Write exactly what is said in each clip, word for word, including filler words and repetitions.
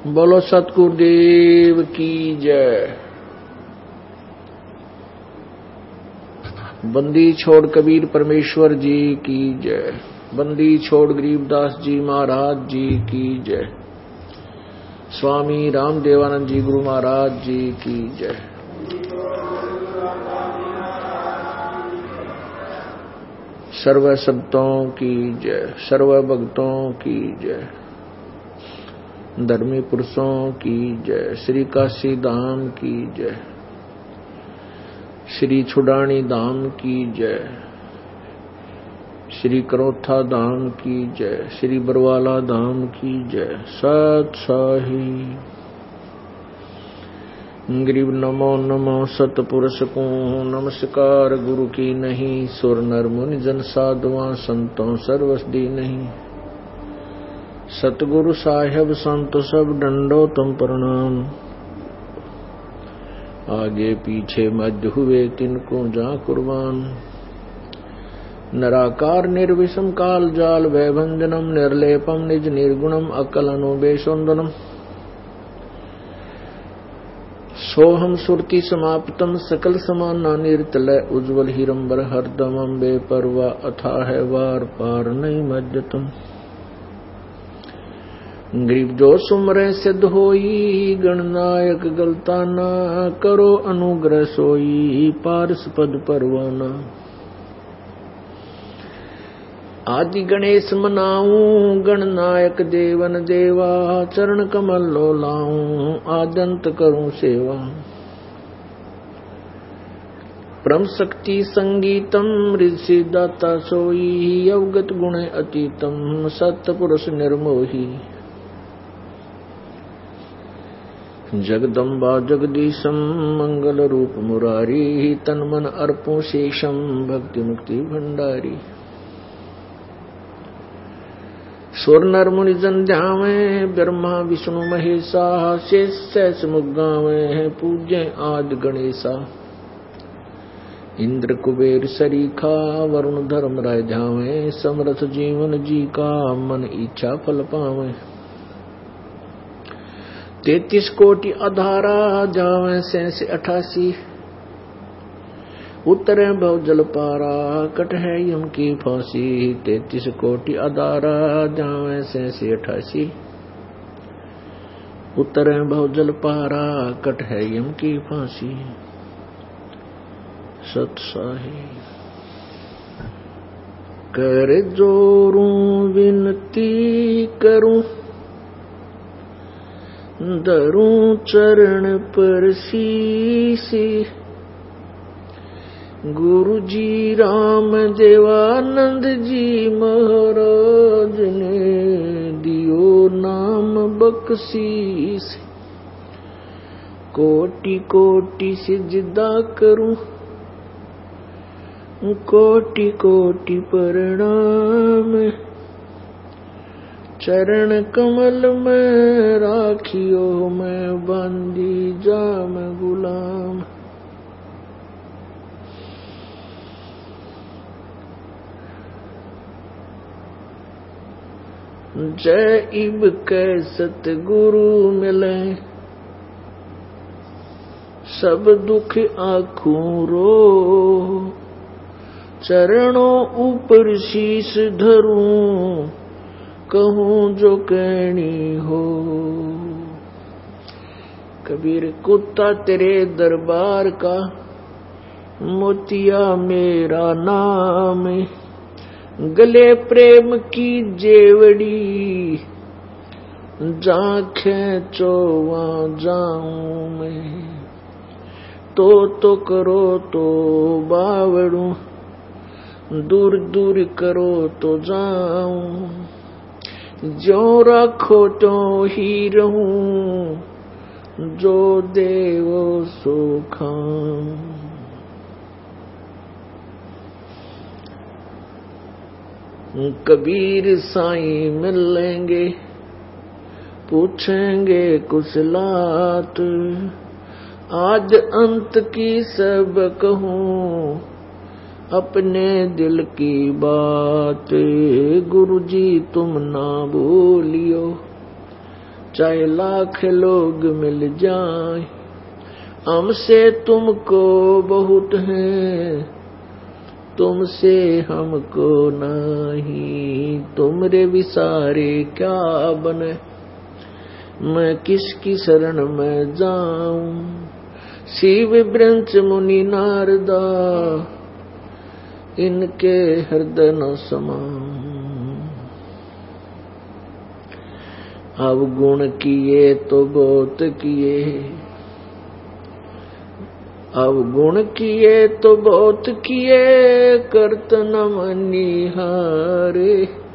बोलो सतगुरुदेव की जय। बंदी छोड़ कबीर परमेश्वर जी की जय। बंदी छोड़ गरीबदास जी महाराज जी की जय। स्वामी रामदेवानंद जी गुरु महाराज जी की जय। सर्व संतों की जय, सर्व भक्तों की जय, धर्मी पुरुषों की जय, श्री काशी धाम की जय, श्री छुडानी धाम की जय, श्री करोथा धाम की जय, श्री बरवाला धाम की जय। सत साही गरीब नमो नमो सतपुरुष को नमस्कार गुरु की नहीं। सुर नर मुनि जन साधुआ संतों सर्वसदी नहीं। सतगुरु साहेब संत सब डंडो तुम प्रणाम। आगे पीछे मध्य हुए तिनको जा कुर्बान। नराकार निर्विषम काल जाल वैभंजनम निर्लेपम निज निर्गुणम अकल अनुबेशोन्दनम। सोहम सुरति समाप्तम सकल समाना निर्तलय उज्ज्वल हिरंबर हरदमम बेपरवा अथाह वार पार नहीं मज्जतम। गरीब जो सुमरे सिद्ध होई गणनायक गलता ना करो अनुग्रह सोई पारस पद परवाना। आदि गणेश मनाऊं गणनायक देवन देवा चरण कमल लो लाऊं आद्यंत करूं सेवा। परम शक्ति संगीतम ऋषि दाता सोई अवगत गुण अतीतम सत्य पुरुष निर्मोही। जगदम्बा जगदीशम मंगल रूप मुरारी तन मन अर्पो शेषम भक्ति मुक्ति भंडारी। सुर नर मुनि जन ध्यावे ब्रह्मा विष्णु महेशा शेष सहस मुगावे पूज्य आदि गणेशा। इंद्र कुबेर सरीखा वरुण धर्म राय ध्यावे समरथ जीवन जी का मन इच्छा फल पावे। तैतीस कोटि अधारा जावे सैंस अठासी उत्तरे भव जल पारा कट है यम की फांसी। तैतीस कोटि अधारा जावे सैंस अठासी उत्तरे भव जल पारा कट है यम की फांसी। सत्साही कर जोरूं विनती करूं धरूं चरण पर शीशी। गुरु जी राम देवानंद जी महाराज ने दियो नाम बख्शीस। कोटि कोटि सिजदा करूं कोटि कोटि प्रणाम। चरण कमल में राखियो मैं बंदी जाम गुलाम। जय इब कै सतगुरु मिले सब दुख आँखों रो। चरणों ऊपर शीश धरूं कहूँ जो कहनी हो। कबीर कुत्ता तेरे दरबार का मोतिया मेरा नाम। गले प्रेम की जेवड़ी जहाँ खेचो वहाँ जाऊं मैं। तो तो करो तो बावड़ू दूर दूर करो तो जाऊं। जो रखो तो ही रहूं जो देवो सो खाऊं। कबीर साईं मिलेंगे पूछेंगे कुशलात। आज अंत की सब कहूं अपने दिल की बात। गुरु जी तुम ना भूलियो चाहे लाख लोग मिल जाए, हमसे तुमको बहुत है, तुमसे हमको नहीं। तुमरे विसारे क्या बने, मैं किसकी शरण में जाऊं। शिव ब्रंच मुनि नारदा, इनके हृदय न समाऊं। अवगुण किए तो बहुत किए, अवगुण किए तो बहुत किए, करत न मनिहारे।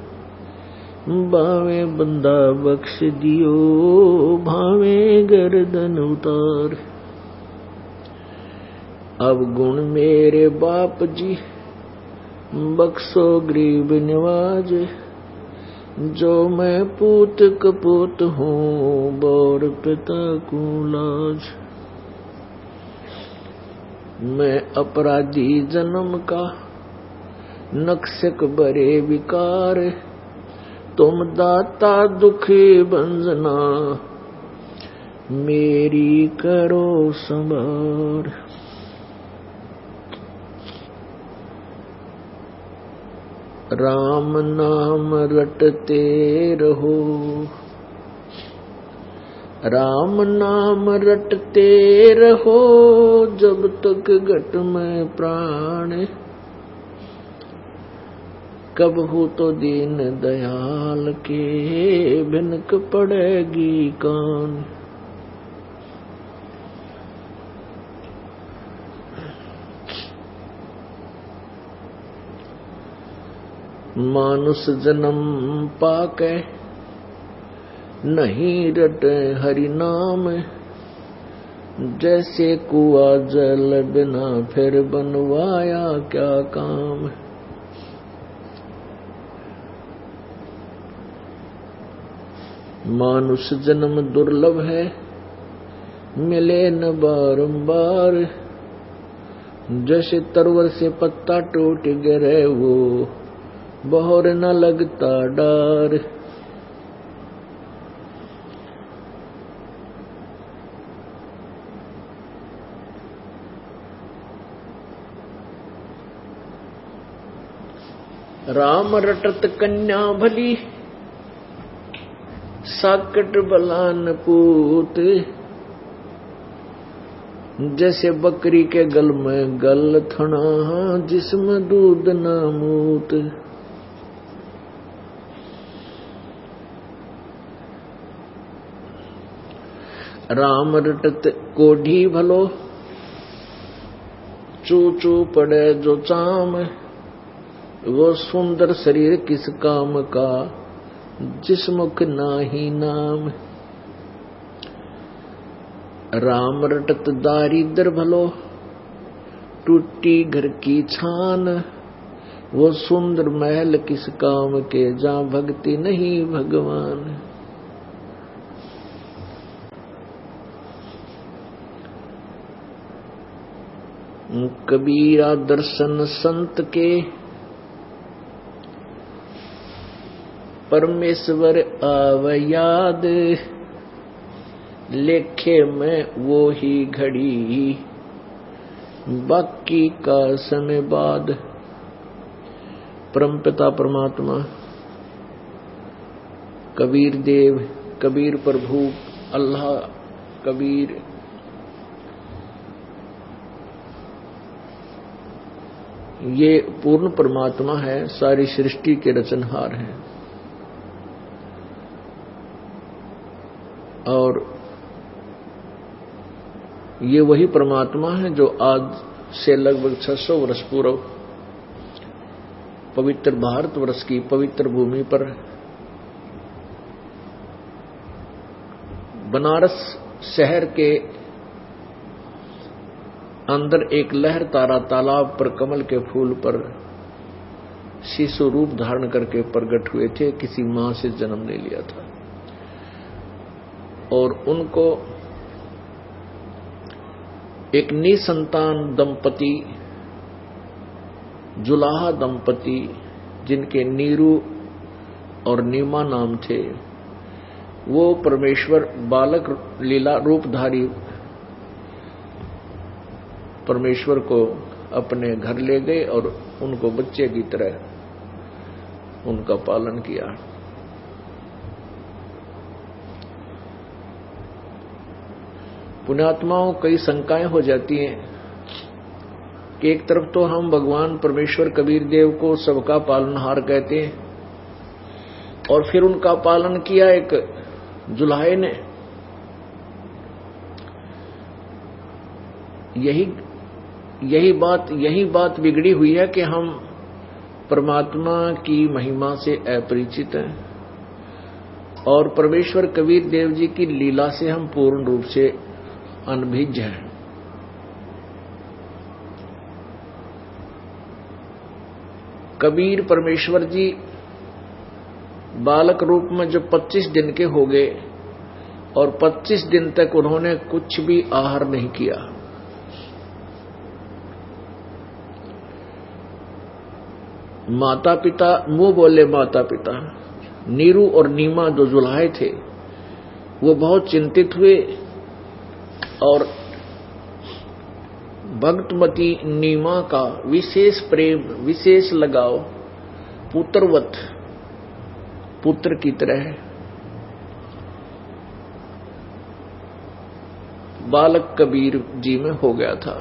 बावे बंदा बख्श दियो, भावे गर्दन उतार। अवगुण मेरे बाप जी, बख्शो गरीब निवाज। जो मैं पूत कपूत हूँ, बौर पिता को लाज। मैं अपराधी जन्म का, नक्शक बरे विकार। तुम दाता दुखी बंजना, मेरी करो संभार। राम नाम रटते रहो, राम नाम रटते रहो, जब तक घट में प्राण। कब हो तो दीन दयाल के, भिनक पड़ेगी कान। मानुष जन्म पाके, नहीं रटे हरि नाम। जैसे कुआ जल बिना, फिर बनवाया क्या काम। मानुष जन्म दुर्लभ है, मिले न बारंबार। जैसे तरवर से पत्ता टूट गिरे, वो बहोर न लगता डार। राम रटत कन्या भली, साकट बलान पूत। जैसे बकरी के गल में गल थना, जिसमें दूध ना मूत। राम रटत कोढ़ी भलो, चू चू पड़े जो चाम। वो सुंदर शरीर किस काम का, जिस मुख नाही नाम। राम रटत दारिद्र भलो, टूटी घर की छान। वो सुंदर महल किस काम के, जहाँ भक्ति नहीं भगवान। कबीरा दर्शन संत के, परमेश्वर आव याद। लेखे में वो ही घड़ी, बाकी का समय बाद। परमपिता परमात्मा कबीर देव, कबीर प्रभु, अल्लाह कबीर, ये पूर्ण परमात्मा है, सारी सृष्टि के रचनहार हैं। और ये वही परमात्मा है जो आज से लगभग छह सौ वर्ष पूर्व पवित्र भारतवर्ष की पवित्र भूमि पर बनारस शहर के अंदर एक लहर तारा तालाब पर कमल के फूल पर शिशु रूप धारण करके प्रकट हुए थे। किसी मां से जन्म ले लिया था और उनको एक निसंतान दंपति, जुलाहा दंपति, जिनके नीरू और नीमा नाम थे, वो परमेश्वर बालक लीला रूपधारी परमेश्वर को अपने घर ले गए और उनको बच्चे की तरह उनका पालन किया। पुण्यात्माओं कई शंकाएं हो जाती हैं कि एक तरफ तो हम भगवान परमेश्वर कबीर देव को सबका पालनहार कहते हैं और फिर उनका पालन किया एक जुलाहे ने। यही यही बात यही बात बिगड़ी हुई है कि हम परमात्मा की महिमा से अपरिचित हैं और परमेश्वर कबीर देव जी की लीला से हम पूर्ण रूप से अनभिज्ञ हैं। कबीर परमेश्वर जी बालक रूप में जब पच्चीस दिन के हो गए और पच्चीस दिन तक उन्होंने कुछ भी आहार नहीं किया। माता पिता मुंह बोले माता पिता नीरू और नीमा जो जुलाहे थे वो बहुत चिंतित हुए और भक्तमती नीमा का विशेष प्रेम विशेष लगाव पुत्रवत पुत्र की तरह बालक कबीर जी में हो गया था।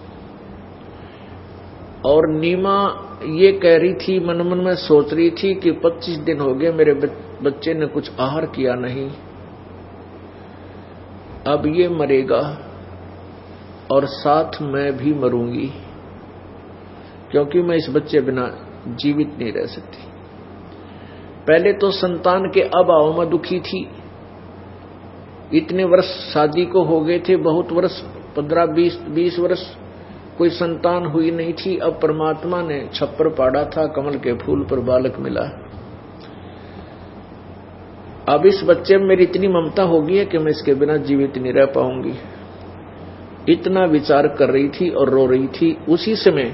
और नीमा ये कह रही थी, मन मन में सोच रही थी कि पच्चीस दिन हो गए मेरे बच्चे ने कुछ आहार किया नहीं, अब ये मरेगा और साथ मैं भी मरूंगी क्योंकि मैं इस बच्चे बिना जीवित नहीं रह सकती। पहले तो संतान के अभाव में दुखी थी, इतने वर्ष शादी को हो गए थे, बहुत वर्ष पंद्रह बीस बीस वर्ष कोई संतान हुई नहीं थी। अब परमात्मा ने छप्पर पाड़ा था, कमल के फूल पर बालक मिला। अब इस बच्चे में मेरी इतनी ममता होगी है कि मैं इसके बिना जीवित नहीं रह पाऊंगी, इतना विचार कर रही थी और रो रही थी। उसी समय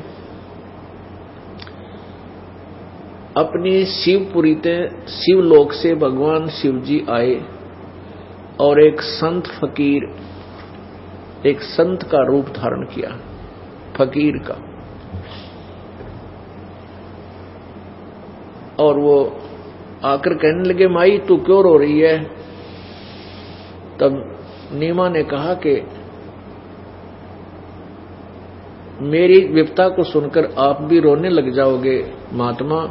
अपनी शिवपुरी से शिवलोक से भगवान शिव जी आए और एक संत फकीर एक संत का रूप धारण किया, फकीर का। और वो आकर कहने लगे, माई तू क्यों रो रही है? तब नीमा ने कहा कि मेरी विपता को सुनकर आप भी रोने लग जाओगे महात्मा,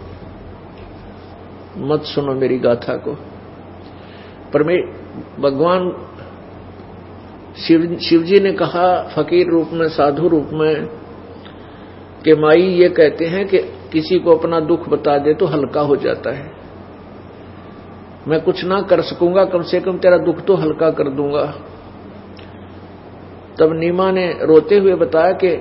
मत सुनो मेरी गाथा को। पर मैं भगवान शिव शिवजी ने कहा फकीर रूप में, साधु रूप में, कि माई ये कहते हैं कि किसी को अपना दुख बता दे तो हल्का हो जाता है। मैं कुछ ना कर सकूंगा, कम से कम तेरा दुख तो हल्का कर दूंगा। तब नीमा ने रोते हुए बताया कि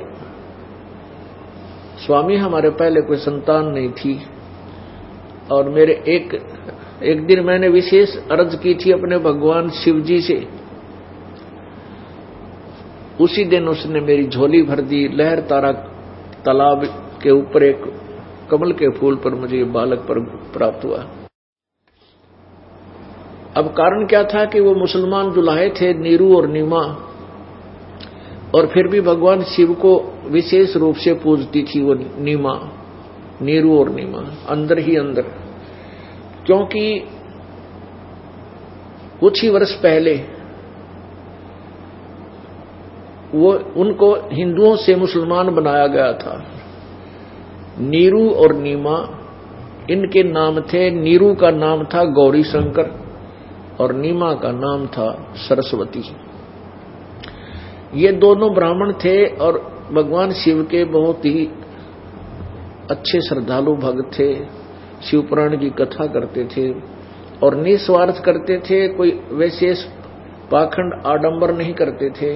स्वामी हमारे पहले कोई संतान नहीं थी और मेरे एक एक दिन मैंने विशेष अर्ज की थी अपने भगवान शिव जी से, उसी दिन उसने मेरी झोली भर दी। लहर तारा तालाब के ऊपर एक कमल के फूल पर मुझे बालक पर प्राप्त हुआ। अब कारण क्या था कि वो मुसलमान दुल्हे थे नीरू और नीमा, और फिर भी भगवान शिव को विशेष रूप से पूजती थी वो नीमा, नीरू और नीमा अंदर ही अंदर। क्योंकि कुछ ही वर्ष पहले वो उनको हिंदुओं से मुसलमान बनाया गया था। नीरू और नीमा इनके नाम थे। नीरू का नाम था गौरी शंकर और नीमा का नाम था सरस्वती। ये दोनों ब्राह्मण थे और भगवान शिव के बहुत ही अच्छे श्रद्धालु भक्त थे। शिव पुराण की कथा करते थे और निस्वार्थ करते थे, कोई विशेष पाखंड आडंबर नहीं करते थे।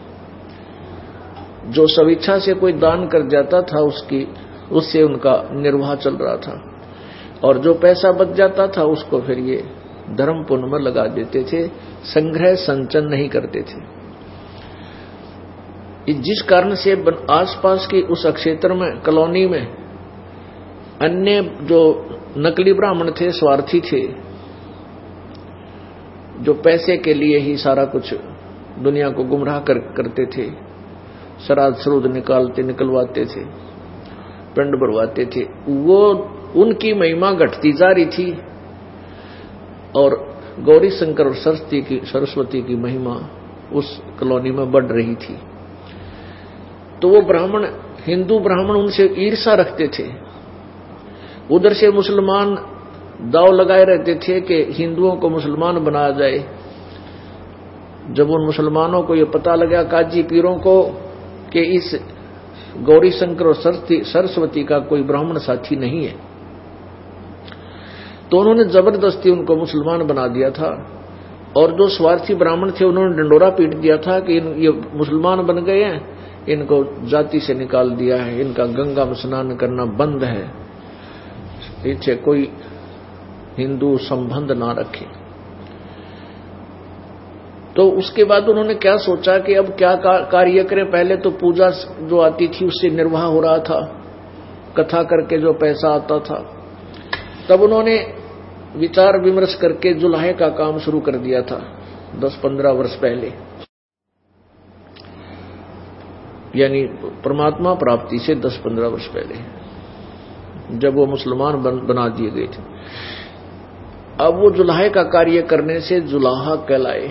जो स्वेच्छा से कोई दान कर जाता था उसकी उससे उनका निर्वाह चल रहा था, और जो पैसा बच जाता था उसको फिर ये धर्म पुण्य में लगा देते थे, संग्रह संचन नहीं करते थे। जिस कारण से आसपास की उस क्षेत्र में कॉलोनी में अन्य जो नकली ब्राह्मण थे, स्वार्थी थे, जो पैसे के लिए ही सारा कुछ दुनिया को गुमराह कर, करते थे, श्राद्ध श्रुद्ध निकालते निकलवाते थे, पिंड भरवाते थे, वो उनकी महिमा घटती जा रही थी और गौरी शंकर और सरस्वती की सरस्वती की महिमा उस कॉलोनी में बढ़ रही थी। तो वो ब्राह्मण, हिंदू ब्राह्मण उनसे ईर्ष्या रखते थे। उधर से मुसलमान दाव लगाए रहते थे कि हिंदुओं को मुसलमान बनाया जाए। जब उन मुसलमानों को ये पता लगा, काजी पीरों को, कि इस गौरी शंकर और सरस्वती का कोई ब्राह्मण साथी नहीं है, तो उन्होंने जबरदस्ती उनको मुसलमान बना दिया था। और जो स्वार्थी ब्राह्मण थे उन्होंने डंडोरा पीट दिया था कि इन ये मुसलमान बन गए हैं, इनको जाति से निकाल दिया है, इनका गंगा में स्नान करना बंद है, इनसे कोई हिंदू संबंध ना रखे। तो उसके बाद उन्होंने क्या सोचा कि अब क्या कार्य करें। पहले तो पूजा जो आती थी उससे निर्वाह हो रहा था, कथा करके जो पैसा आता था। तब उन्होंने विचार विमर्श करके जुलाहे का काम शुरू कर दिया था दस पंद्रह वर्ष पहले, यानी परमात्मा प्राप्ति से दस पंद्रह वर्ष पहले, जब वो मुसलमान बन, बना दिए गए थे। अब वो जुलाहे का कार्य करने से जुलाहा कहलाए,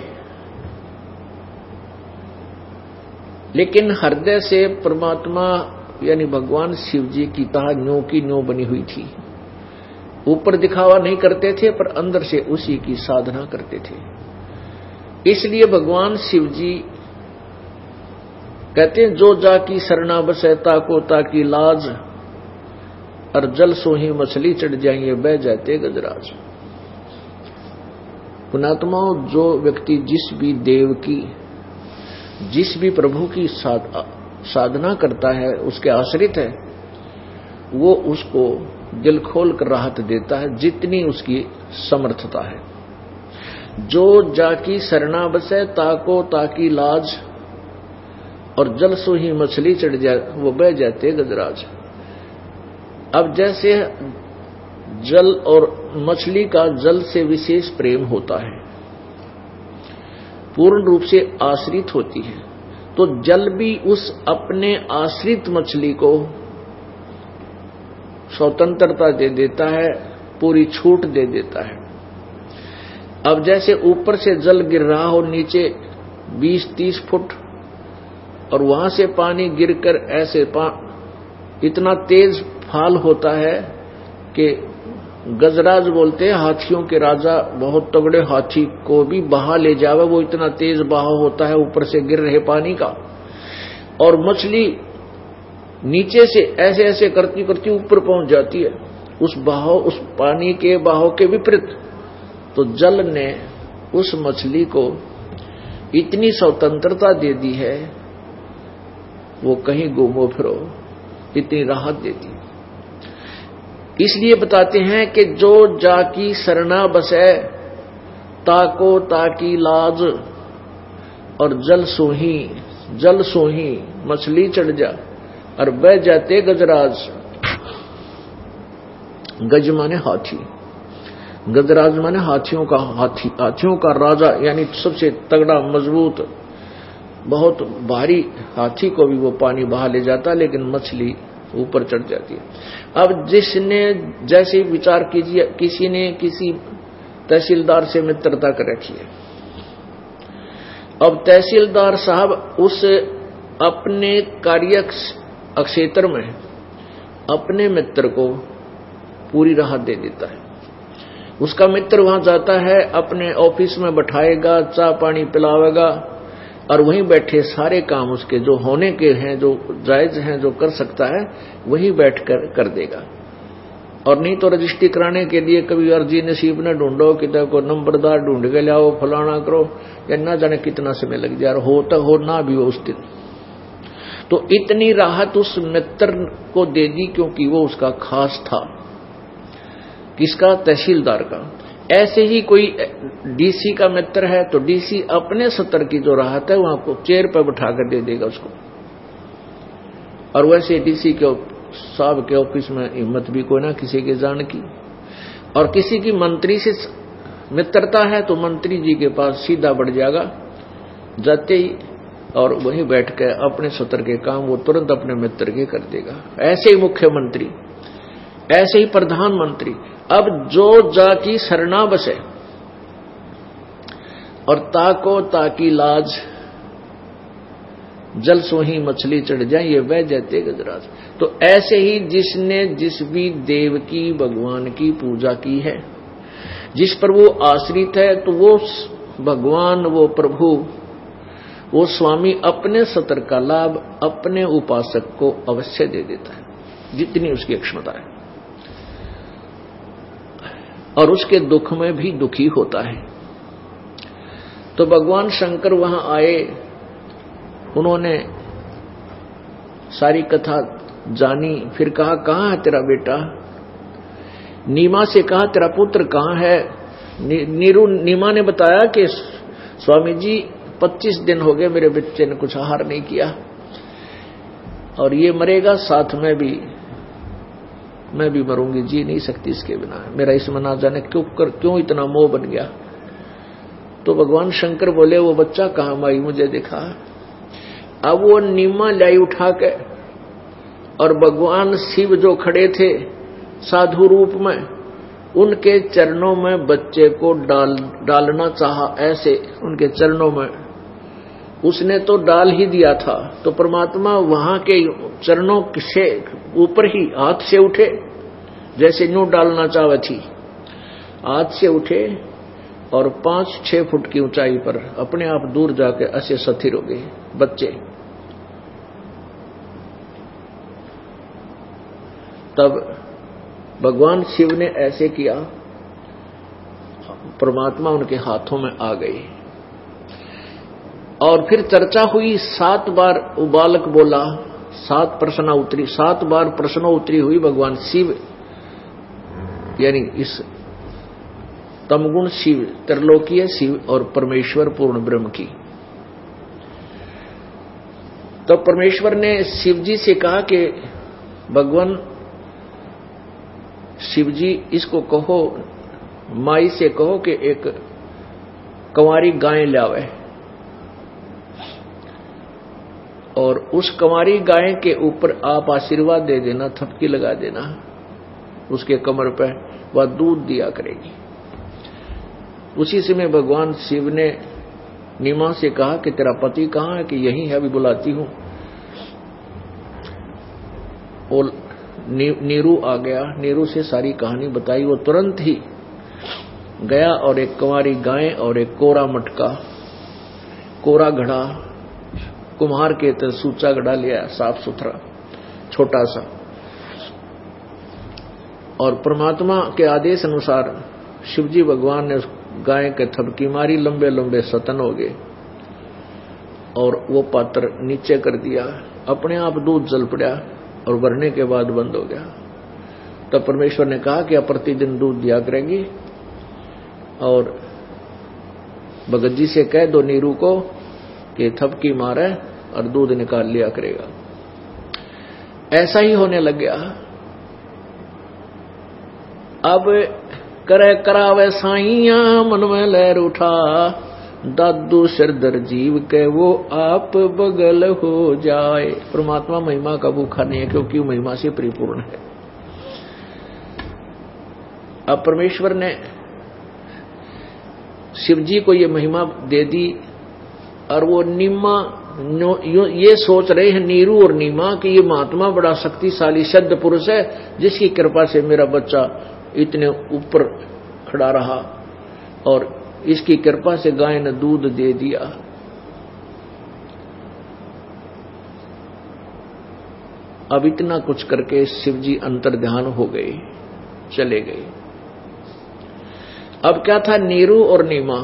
लेकिन हृदय से परमात्मा यानी भगवान शिव जी की ताह न्यों की न्यों बनी हुई थी। ऊपर दिखावा नहीं करते थे पर अंदर से उसी की साधना करते थे। इसलिए भगवान शिव जी कहते हैं, जो जाकी शरणा बसे ताको ताकी लाज, और जल सोही मछली चढ़ जाएंगे बह जाते गजराज। पुणात्माओं, जो व्यक्ति जिस भी देव की, जिस भी प्रभु की साध, साधना करता है, उसके आश्रित है, वो उसको दिल खोल कर राहत देता है जितनी उसकी समर्थता है। जो जाकी शरणा बसे ताको ताकी लाज, और जल सो ही मछली चढ़ जाए वो बह जाते गजराज। अब जैसे जल और मछली का जल से विशेष प्रेम होता है, पूर्ण रूप से आश्रित होती है, तो जल भी उस अपने आश्रित मछली को स्वतंत्रता दे देता है, पूरी छूट दे देता है। अब जैसे ऊपर से जल गिर रहा हो नीचे बीस तीस फुट, और वहां से पानी गिरकर ऐसे पा, इतना तेज फाल होता है कि गजराज बोलते हैं हाथियों के राजा, बहुत तगड़े हाथी को भी बहा ले जावे, वो इतना तेज बहाव होता है ऊपर से गिर रहे पानी का। और मछली नीचे से ऐसे ऐसे करती करती ऊपर पहुंच जाती है, उस बहाव, उस पानी के बहाव के विपरीत। तो जल ने उस मछली को इतनी स्वतंत्रता दे दी है, वो कहीं घूमो फिरो इतनी राहत देती। इसलिए बताते हैं कि जो जाकी शरणा बसे ताको ताकी लाज, और जल सोही जल सोही मछली चढ़ जा, और बह जाते गजराज। गज माने हाथी, गजराज माने हाथियों का हाथी, हाथियों का राजा, यानी सबसे तगड़ा मजबूत बहुत भारी हाथी को भी वो पानी बहा ले जाता, लेकिन मछली ऊपर चढ़ जाती है। अब जिसने जैसे विचार कीजिए, किसी ने किसी तहसीलदार से मित्रता कर रखी है। अब तहसीलदार साहब उस अपने कार्य क्षेत्र में अपने मित्र को पूरी राहत दे देता है। उसका मित्र वहां जाता है, अपने ऑफिस में बैठाएगा, चाय पानी पिलावेगा, और वहीं बैठे सारे काम उसके जो होने के हैं, जो जायज हैं, जो कर सकता है, वहीं बैठकर कर देगा। और नहीं तो रजिस्ट्री कराने के लिए कभी अर्जी नसीब न ढूंढो, कितना को नंबरदार ढूंढ के लाओ, फलाना करो, या ना जाने कितना समय लग जाए, हो तो हो ना भी हो उस दिन। तो इतनी राहत उस मित्र को दे दी क्योंकि वो उसका खास था। किसका? तहसीलदार का। ऐसे ही कोई डीसी का मित्र है तो डीसी अपने सत्र की जो राहत है वो आपको चेयर पर बैठा कर दे देगा उसको। और वैसे डीसी के साहब के ऑफिस में हिम्मत भी कोई ना किसी के जान की, और किसी की मंत्री से मित्रता है तो मंत्री जी के पास सीधा बढ़ जाएगा जाते ही, और वहीं बैठ के अपने सत्र के काम वो तुरंत अपने मित्र के कर देगा। ऐसे ही मुख्यमंत्री, ऐसे ही प्रधानमंत्री। अब जो जाकी शरणा बसे और ताको ताकी लाज, जल सोही मछली चढ़ जाए ये वह जाते गजराज। तो ऐसे ही जिसने जिस भी देव की भगवान की पूजा की है, जिस पर वो आश्रित है, तो वो भगवान, वो प्रभु, वो स्वामी अपने सत्र का लाभ अपने उपासक को अवश्य दे देता है जितनी उसकी क्षमता है, और उसके दुख में भी दुखी होता है। तो भगवान शंकर वहां आए, उन्होंने सारी कथा जानी, फिर कहा कहां है तेरा बेटा? नीमा से कहा तेरा पुत्र कहां है? नी, नीरू नीमा ने बताया कि स्वामी जी पच्चीस दिन हो गए मेरे बच्चे ने कुछ आहार नहीं किया और ये मरेगा, साथ में भी मैं भी मरूंगी, जी नहीं सकती इसके बिना। मेरा इसमें ना जाने क्यों कर क्यों इतना मोह बन गया। तो भगवान शंकर बोले वो बच्चा कहां माई मुझे दिखा। अब वो नीमा लाई उठा के, और भगवान शिव जो खड़े थे साधु रूप में, उनके चरणों में बच्चे को डाल डालना चाहा, ऐसे उनके चरणों में उसने तो डाल ही दिया था। तो परमात्मा वहां के चरणों से ऊपर ही हाथ से उठे, जैसे न्यू डालना चाहे थी, हाथ से उठे और पांच छह फुट की ऊंचाई पर अपने आप दूर जाके ऐसे स्थिर हो गए बच्चे। तब भगवान शिव ने ऐसे किया, परमात्मा उनके हाथों में आ गई। और फिर चर्चा हुई, सात बार वो बालक बोला, सात प्रश्न उतरी, सात बार प्रश्न उतरी हुई भगवान शिव, यानी इस तमगुण शिव, त्रिलोकीय शिव और परमेश्वर पूर्ण ब्रह्म की। तो परमेश्वर ने शिव जी से कहा कि भगवान शिव जी इसको कहो, माई से कहो कि एक कंवारी गाय लावे, और उस कंवारी गाय के ऊपर आप आशीर्वाद दे देना, थपकी लगा देना उसके कमर पे, वह दूध दिया करेगी। उसी समय भगवान शिव ने नीमा से कहा कि तेरा पति कहाँ है? कि यही है, अभी बुलाती हूं। और नी, नीरू आ गया, नीरू से सारी कहानी बताई। वो तुरंत ही गया और एक कंवारी गाय और एक कोरा मटका, कोरा घड़ा, कुम्हार के तरह सूचा घड़ा लिया, साफ सुथरा छोटा सा, और परमात्मा के आदेश अनुसार शिवजी भगवान ने उस गाय के थपकी मारी, लंबे लंबे सतन हो गए और वो पात्र नीचे कर दिया, अपने आप दूध जल पड़ा और भरने के बाद बंद हो गया। तब परमेश्वर ने कहा कि अब प्रतिदिन दूध दिया करेगी, और भगत जी से कह दो नीरू को कि थपकी मारे और दूध निकाल लिया करेगा। ऐसा ही होने लग गया। अब करे करावे साइया मन में लहर उठा, दादू सिरदर जीव के वो आप बगल हो जाए। परमात्मा महिमा का भूखा नहीं है, क्योंकि वो महिमा से परिपूर्ण है। अब परमेश्वर ने शिवजी को ये महिमा दे दी, और वो नीमा ये सोच रहे हैं नीरू और नीमा कि ये महात्मा बड़ा शक्तिशाली सिद्ध पुरुष है, जिसकी कृपा से मेरा बच्चा इतने ऊपर खड़ा रहा, और इसकी कृपा से गाय ने दूध दे दिया। अब इतना कुछ करके शिवजी अंतर्ध्यान हो गए, चले गए। अब क्या था, नीरू और नीमा।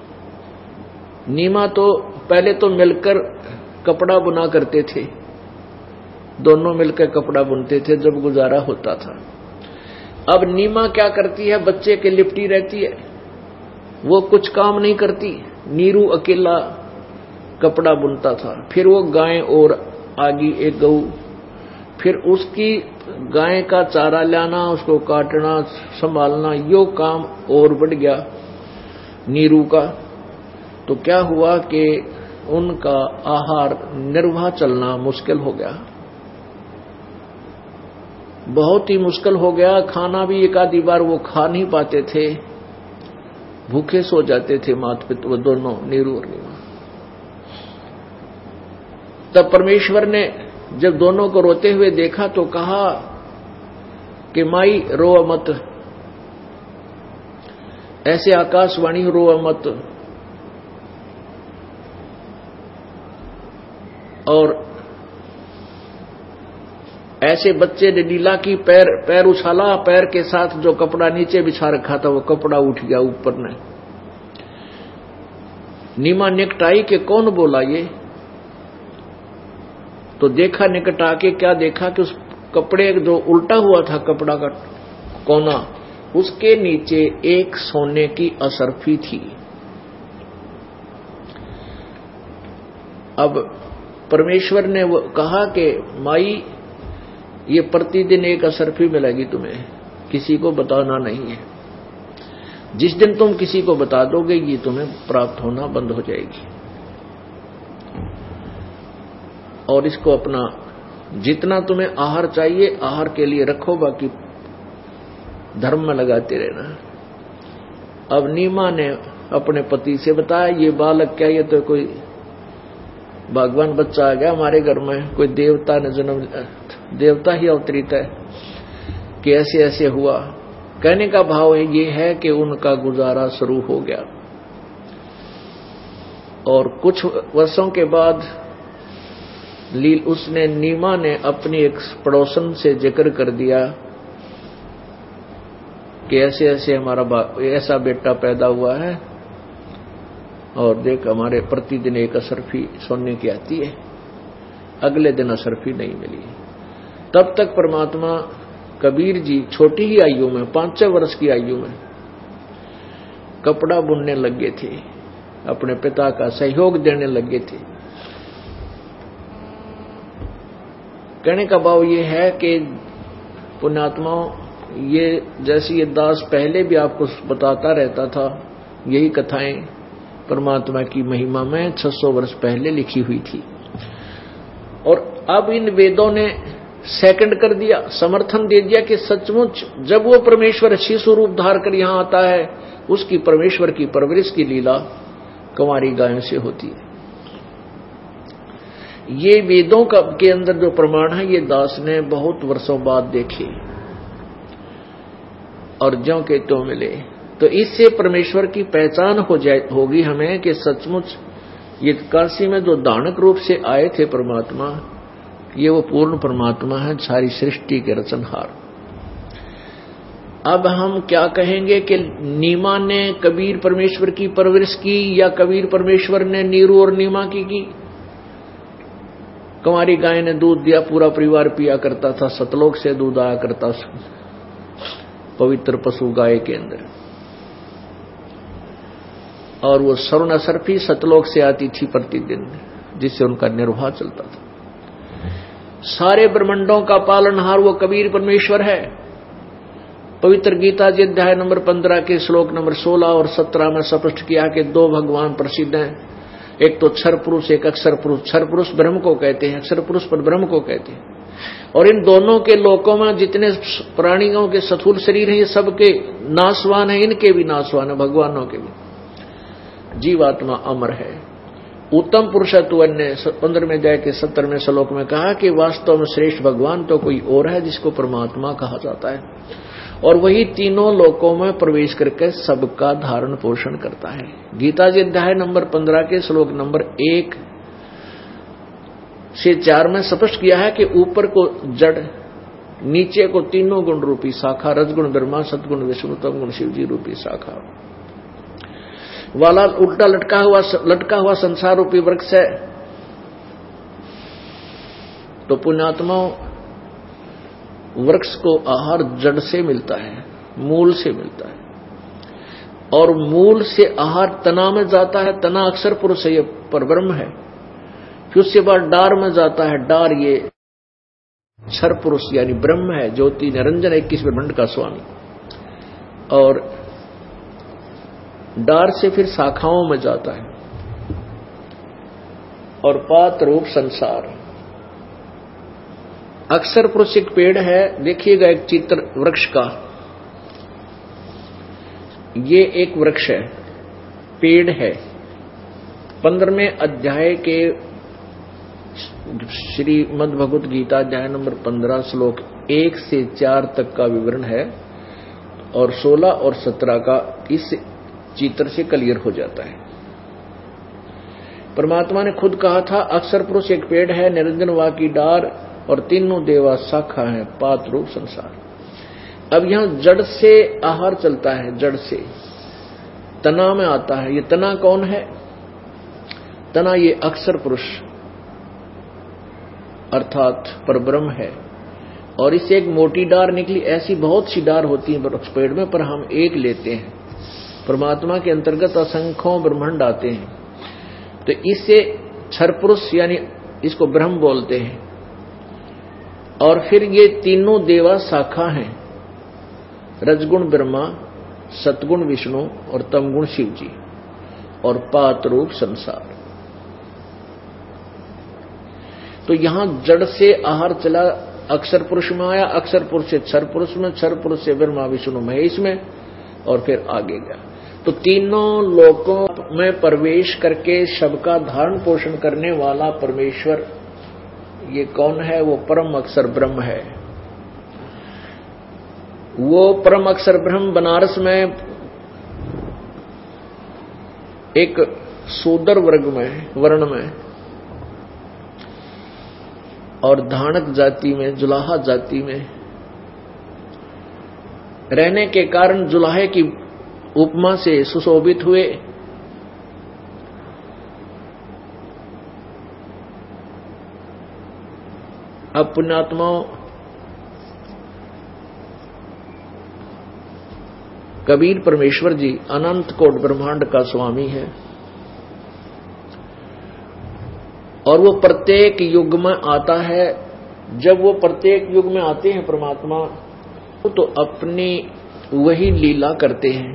नीमा तो पहले तो मिलकर कपड़ा बुना करते थे, दोनों मिलकर कपड़ा बुनते थे जब गुजारा होता था। अब नीमा क्या करती है, बच्चे के लिपटी रहती है, वो कुछ काम नहीं करती। नीरू अकेला कपड़ा बुनता था। फिर वो गाय और आगी एक गऊ, फिर उसकी गाय का चारा लाना, उसको काटना, संभालना, यो काम और बढ़ गया। नीरू का। तो क्या हुआ कि उनका आहार निर्वाह चलना मुश्किल हो गया, बहुत ही मुश्किल हो गया। खाना भी एक आधी बार वो खा नहीं पाते थे, भूखे सो जाते थे माता पिता वो दोनों, नीरू और नीमा। तब परमेश्वर ने जब दोनों को रोते हुए देखा तो कहा कि माई रो मत, ऐसे आकाशवाणी रो मत। और ऐसे बच्चे ने लीला की, पैर पैर उछाला, पैर के साथ जो कपड़ा नीचे बिछा रखा था वो कपड़ा उठ गया ऊपर ने। नीमा निकटाई के कौन बोला ये, तो देखा निकट आके, क्या देखा कि उस कपड़े जो उल्टा हुआ था कपड़ा का कोना, उसके नीचे एक सोने की असरफी थी। अब परमेश्वर ने वो कहा कि माई ये प्रतिदिन एक असरफी मिलेगी तुम्हें, किसी को बताना नहीं है। जिस दिन तुम किसी को बता दोगे ये तुम्हें प्राप्त होना बंद हो जाएगी। और इसको अपना जितना तुम्हें आहार चाहिए आहार के लिए रखो, बाकी धर्म में लगाते रहना। अब नीमा ने अपने पति से बताया ये बालक क्या, ये तो कोई भगवान बच्चा आ गया हमारे घर में, कोई देवता ने जन्म, देवता ही अवतरित है कि ऐसे ऐसे हुआ। कहने का भाव ये है कि उनका गुजारा शुरू हो गया। और कुछ वर्षों के बाद लील उसने नीमा ने अपनी एक पड़ोसन से जिक्र कर दिया कि ऐसे ऐसे हमारा ऐसा बेटा पैदा हुआ है और देख हमारे प्रतिदिन एक असरफी सोने की आती है। अगले दिन असरफी नहीं मिली। तब तक परमात्मा कबीर जी छोटी ही आयु में, पांच छह वर्ष की आयु में कपड़ा बुनने लगे थे, अपने पिता का सहयोग देने लगे थे। कहने का भाव ये है कि पुण्यात्माओं, ये जैसे ये दास पहले भी आपको बताता रहता था, यही कथाएं परमात्मा की महिमा में छह सौ वर्ष पहले लिखी हुई थी। और अब इन वेदों ने सेकंड कर दिया, समर्थन दे दिया कि सचमुच जब वो परमेश्वर शिशु रूप धार कर यहां आता है, उसकी परमेश्वर की परवरिश की लीला कुंवारी गायों से होती है। ये वेदों का के अंदर जो प्रमाण है ये दास ने बहुत वर्षों बाद देखे और ज्यों के त्यों मिले। तो इससे परमेश्वर की पहचान हो जाए होगी हमें कि सचमुच ये काशी में जो दानक रूप से आए थे परमात्मा, ये वो पूर्ण परमात्मा है, सारी सृष्टि के रचनहार। अब हम क्या कहेंगे कि नीमा ने कबीर परमेश्वर की परवरिश की या कबीर परमेश्वर ने नीरू और नीमा की की? कुंवारी गाय ने दूध दिया, पूरा परिवार पिया करता था, सतलोक से दूध आया करता पवित्र पशु गाय के अंदर। और वो स्वर्ण असरफी सतलोक से आती थी प्रतिदिन, जिससे उनका निर्वाह चलता था। सारे ब्रह्मांडों का पालनहार वो कबीर परमेश्वर है। पवित्र गीता जी अध्याय नंबर पंद्रह के श्लोक नंबर सोलह और सत्रह में स्पष्ट किया कि दो भगवान प्रसिद्ध हैं, एक तो क्षर पुरुष, एक अक्षर पुरुष। क्षर पुरुष ब्रह्म को कहते हैं, अक्षर पुरुष पर ब्रह्म को कहते हैं। और इन दोनों के लोकों में जितने प्राणियों के स्थूल शरीर हैं ये सबके नाशवान है, इनके भी नाशवान है, भगवानों के भी। जीवात्मा अमर है। उत्तम पुरुषत्व ने पंद्रहवें अध्याय के सत्तरवें श्लोक में कहा कि वास्तव में श्रेष्ठ भगवान तो कोई और है जिसको परमात्मा कहा जाता है, और वही तीनों लोकों में प्रवेश करके सबका धारण पोषण करता है। गीता जी अध्याय नंबर पंद्रह के श्लोक नंबर एक से चार में स्पष्ट किया है कि ऊपर को जड़, नीचे को तीनों गुण रूपी शाखा, रजगुण ब्रह्मा, सतगुण विष्णु, तम गुण शिव जी रूपी शाखा वाला उल्टा लटका हुआ लटका हुआ संसार रूपी वृक्ष है। तो पुण्यात्माओं, वृक्ष को आहार जड़ से मिलता है, मूल से मिलता है, और मूल से आहार तना में जाता है। तना अक्षर पुरुष है, ये परब्रह्म है। फिर उसके बाद डार में जाता है, डार ये क्षर पुरुष यानी ब्रह्म है, ज्योति निरंजन इक्कीस ब्रह्मांड का स्वामी। और डार से फिर शाखाओं में जाता है। और पात रूप संसार। अक्षर पुरुष एक पेड़ है, देखिएगा एक चित्र वृक्ष का। ये एक वृक्ष है, पेड़ है। पंद्रहवें अध्याय के श्रीमद् भगवत गीता अध्याय नंबर पंद्रह श्लोक एक से चार तक का विवरण है और सोलह और सत्रह का इस चित्र से क्लियर हो जाता है। परमात्मा ने खुद कहा था, अक्षर पुरुष एक पेड़ है, निरंजन वा की डार और तीनों देवा शाखा है, पात रूप संसार। अब यहां जड़ से आहार चलता है, जड़ से तना में आता है। ये तना कौन है? तना ये अक्षर पुरुष अर्थात परब्रह्म है। और इससे एक मोटी डार निकली। ऐसी बहुत सी डार होती है वृक्ष पेड़ में, पर हम एक लेते हैं। परमात्मा के अंतर्गत असंख्यों ब्रह्मांड आते हैं। तो इससे क्षर पुरुष यानी इसको ब्रह्म बोलते हैं। और फिर ये तीनों देवा शाखा हैं, रजगुण ब्रह्मा, सतगुण विष्णु और तमगुण शिव जी, और पात रूप संसार। तो यहां जड़ से आहार चला, अक्षर पुरुष में आया, अक्षर पुरुष से क्षर पुरुष में, क्षर पुरुष से ब्रह्मा विष्णु महेश में, और फिर आगे गया। तो तीनों लोकों में प्रवेश करके सबका धारण पोषण करने वाला परमेश्वर ये कौन है? वो परम अक्षर ब्रह्म है। वो परम अक्षर ब्रह्म बनारस में एक शूद्र वर्ग में, वर्ण में और धानक जाति में, जुलाहा जाति में रहने के कारण जुलाहे की उपमा से सुशोभित हुए। अब पुण्यात्माओं, कबीर परमेश्वर जी अनंत कोट ब्रह्मांड का स्वामी है और वो प्रत्येक युग में आता है। जब वो प्रत्येक युग में आते हैं परमात्मा, तो अपनी वही लीला करते हैं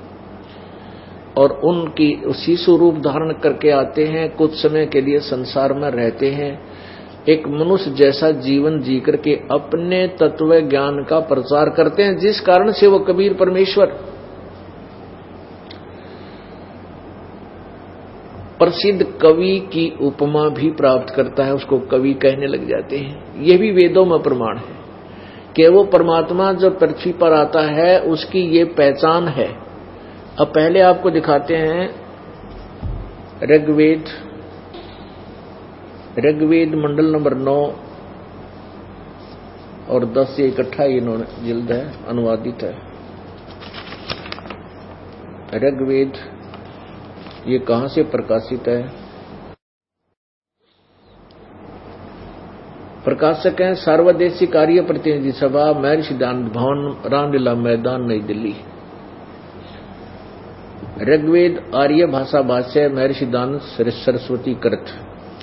और उनकी उसी स्वरूप धारण करके आते हैं। कुछ समय के लिए संसार में रहते हैं, एक मनुष्य जैसा जीवन जी करके अपने तत्व ज्ञान का प्रचार करते हैं, जिस कारण से वो कबीर परमेश्वर प्रसिद्ध कवि की उपमा भी प्राप्त करता है, उसको कवि कहने लग जाते हैं। यह भी वेदों में प्रमाण है कि वो परमात्मा जो पृथ्वी पर आता है उसकी ये पहचान है। अब पहले आपको दिखाते हैं ऋग्वेद, ऋग्वेद मंडल नंबर नौ और दस से इकट्ठा इन्होंने जिल्द है, अनुवादित है। ऋग्वेद ये कहां से प्रकाशित है? प्रकाशक हैं सार्वदेशी कार्य प्रतिनिधि सभा, महर्षि सिद्धांत भवन, रामलीला मैदान, नई दिल्ली। ऋग्वेद आर्य भाषा भाष्य, महर्षि सिद्धांत सरस्वती कृत।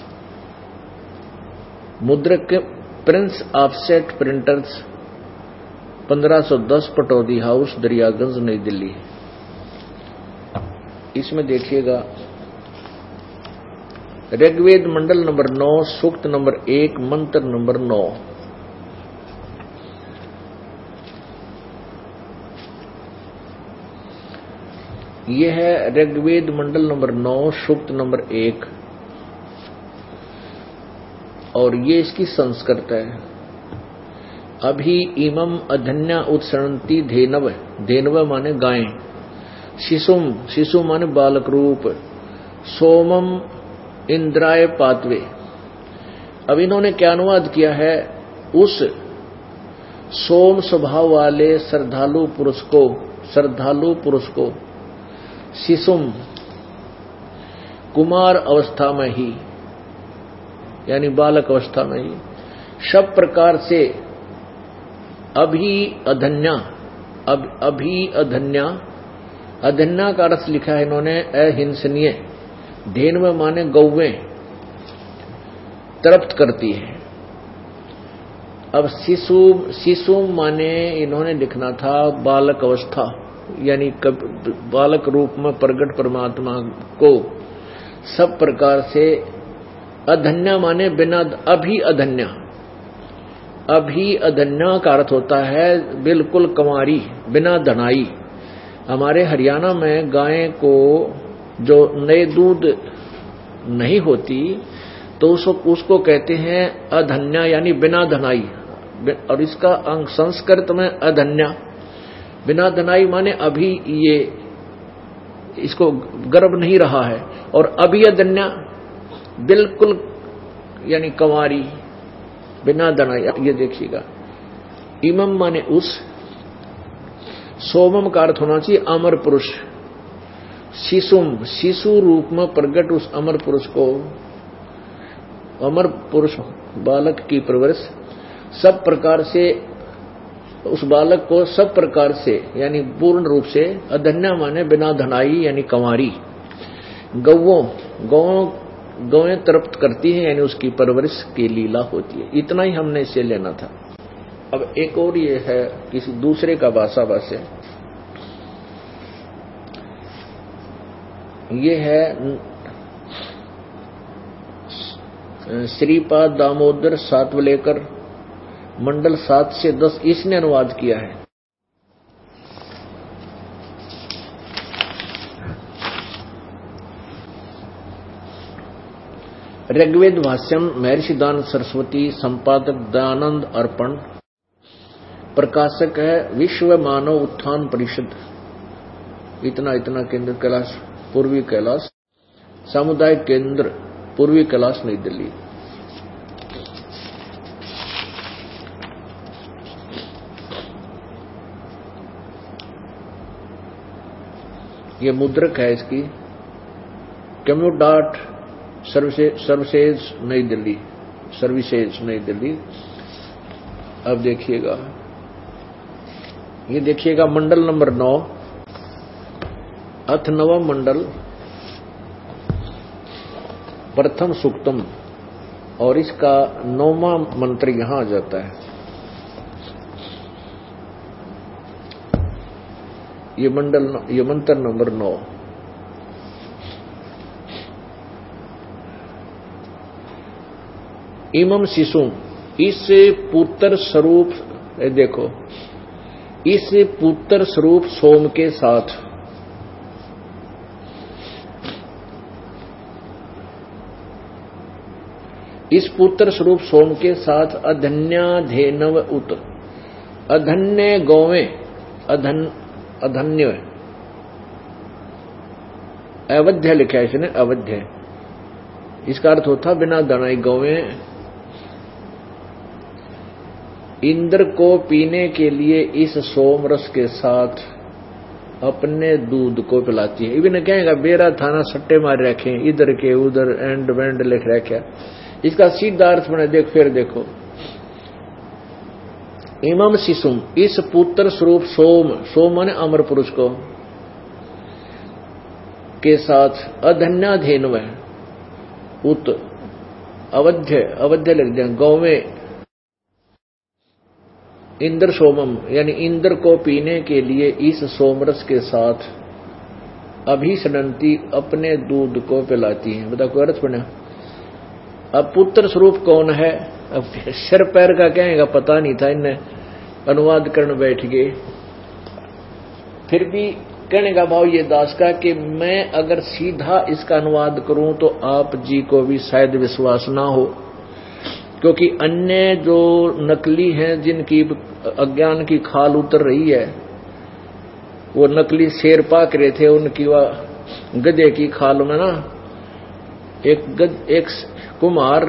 मुद्रक प्रिंस ऑफसेट प्रिंटर्स, पंद्रह सौ दस, पटौदी हाउस, दरियागंज, नई दिल्ली। इसमें देखिएगा ऋग्वेद मंडल नंबर नौ, सूक्त नंबर एक, मंत्र नंबर नौ। यह है ऋग्वेद मंडल नंबर नौ, सूक्त नंबर एक, और ये इसकी संस्कृत है। अभी इमम अधन्या उत्सरणती धेनव, धेनव माने गाय, शिशुम, शिशु माने बालक रूप, सोमम इंद्राय पातवे। अब इन्होंने क्या अनुवाद किया है? उस सोम स्वभाव वाले श्रद्धालु पुरुष को, श्रद्धालु पुरुष को शिशुम कुमार अवस्था में ही यानी बालक अवस्था में ही सब प्रकार से अभी अधन्या, अब अभी अधन्या, अधन्या का अर्थ लिखा है इन्होंने अहिंसनीय, धेनव माने गौवें तृप्त करती है। अब शिशु, शिशु माने इन्होंने लिखना था बालक अवस्था, यानी बालक रूप में प्रकट परमात्मा को सब प्रकार से अधन्या माने बिना, अभी अधन्या, अभी अधन्या का अर्थ होता है बिल्कुल कंवारी, बिना धनाई। हमारे हरियाणा में गाय को जो नए दूध नहीं होती तो उसको उसको कहते हैं अधन्या यानी बिना धनाई, और इसका अंग संस्कृत में अधन्या, बिना धनाई माने अभी ये इसको गर्भ नहीं रहा है, और अभी अधन्या बिल्कुल यानी कंवारी बिना धनाई। ये देखिएगा, इमम माने उस, सोमम का अर्थ होना चाहिए अमर पुरुष, शिशुम शिशु रूप में प्रकट उस अमर पुरुष को, अमर पुरुष बालक की परवरिश सब प्रकार से, उस बालक को सब प्रकार से यानी पूर्ण रूप से, अधन्या माने बिना धनाई यानी कंवारी, गौओं गौओं गौएं तृप्त करती हैं यानी उसकी परवरिश की लीला होती है। इतना ही हमने इसे लेना था। अब एक और ये है किसी दूसरे का भाषा भाष्य, ये है श्रीपाद दामोदर सातवलेकर, मंडल सात से दस, इसने अनुवाद किया है। ऋग्वेद भाष्यम महर्षि दान सरस्वती, संपादक दयानंद अर्पण, प्रकाशक है विश्व मानव उत्थान परिषद, इतना इतना केंद्र कैलाश पूर्वी कैलाश, सामुदायिक केंद्र पूर्वी कैलाश नई दिल्ली। ये मुद्रक है इसकी, कम्यूडाट सर्विसेज नई दिल्ली, सर्विसेज नई दिल्ली। अब देखिएगा, ये देखिएगा मंडल नंबर नौ, अथ नवम मंडल, प्रथम सूक्तम, और इसका नौवां मंत्र यहां आ जाता है। ये मंडल, ये मंत्र नंबर नौ। इमम शिशु, इस पुत्र स्वरूप, देखो इस पुत्र स्वरूप सोम के साथ, इस पुत्र स्वरूप सोम के साथ अधन्याधेनव उत, अधन्य गौवें, अधन अधन्य अवध्य लिखा है इसने, अवध्य, इसका अर्थ होता बिना धनाई गौवें इंद्र को पीने के लिए इस सोम रस के साथ अपने दूध को पिलाती है। इवन कहेगा बेरा थाना सट्टे मार रखे, इधर के उधर एंड वेंड लिख रखे, इसका सीधा अर्थ बने देख, फिर देखो, इमम शिशुम, इस पुत्र स्वरूप सोम, सोम माने अमर पुरुष को, के साथ अधन्याधेन में उत, अवध्य, अवध्य लिख दें, गौवें, इंद्र सोमम यानी इंद्र को पीने के लिए इस सोमरस के साथ अभिसनंती अपने दूध को पिलाती हैं। बता कोई अर्थ बना। अब पुत्र स्वरूप कौन है, अब सिर पैर का कहेगा पता नहीं था, इन्हें अनुवाद करने बैठ गए। फिर भी कहने का भाव ये दास का कि मैं अगर सीधा इसका अनुवाद करूं तो आप जी को भी शायद विश्वास ना हो, क्योंकि अन्य जो नकली हैं जिनकी अज्ञान की खाल उतर रही है, वो नकली शेर पाक रहे थे, उनकी वह गधे की खाल में ना एक गद, एक कुम्हार